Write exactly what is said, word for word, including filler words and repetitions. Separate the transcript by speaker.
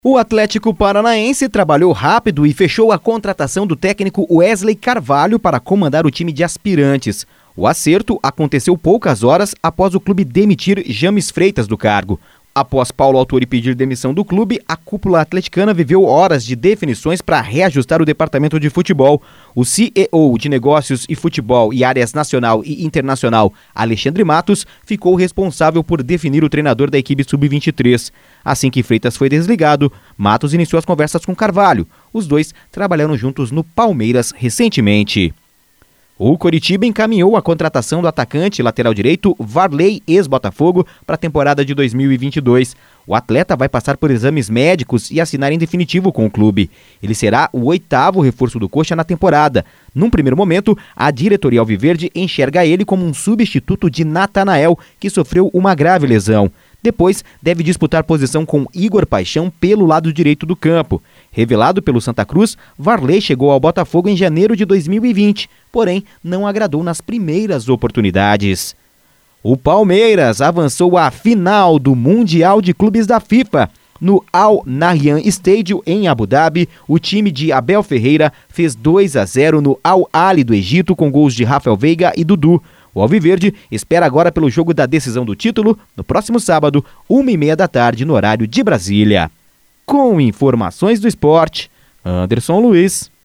Speaker 1: O Atlético Paranaense trabalhou rápido e fechou a contratação do técnico Wesley Carvalho para comandar o time de aspirantes. O acerto aconteceu poucas horas após o clube demitir James Freitas do cargo. Após Paulo Autori pedir demissão do clube, a cúpula atleticana viveu horas de definições para reajustar o departamento de futebol. O C E O de Negócios e Futebol e Áreas Nacional e Internacional, Alexandre Matos, ficou responsável por definir o treinador da equipe sub vinte e três. Assim que Freitas foi desligado, Matos iniciou as conversas com Carvalho. Os dois trabalharam juntos no Palmeiras recentemente. O Coritiba encaminhou a contratação do atacante lateral direito Varley, ex-Botafogo, para a temporada de dois mil e vinte e dois. O atleta vai passar por exames médicos e assinar em definitivo com o clube. Ele será o oitavo reforço do Coxa na temporada. Num primeiro momento, a diretoria alviverde enxerga ele como um substituto de Natanael, que sofreu uma grave lesão. Depois, deve disputar posição com Igor Paixão pelo lado direito do campo. Revelado pelo Santa Cruz, Varley chegou ao Botafogo em janeiro de dois mil e vinte, porém não agradou nas primeiras oportunidades. O Palmeiras avançou à final do Mundial de Clubes da FIFA. No Al Nahyan Stadium, em Abu Dhabi, o time de Abel Ferreira fez dois a zero no Al Ahly do Egito com gols de Rafael Veiga e Dudu. O alviverde espera agora pelo jogo da decisão do título no próximo sábado, uma e meia da tarde, no horário de Brasília. Com informações do esporte, Anderson Luiz.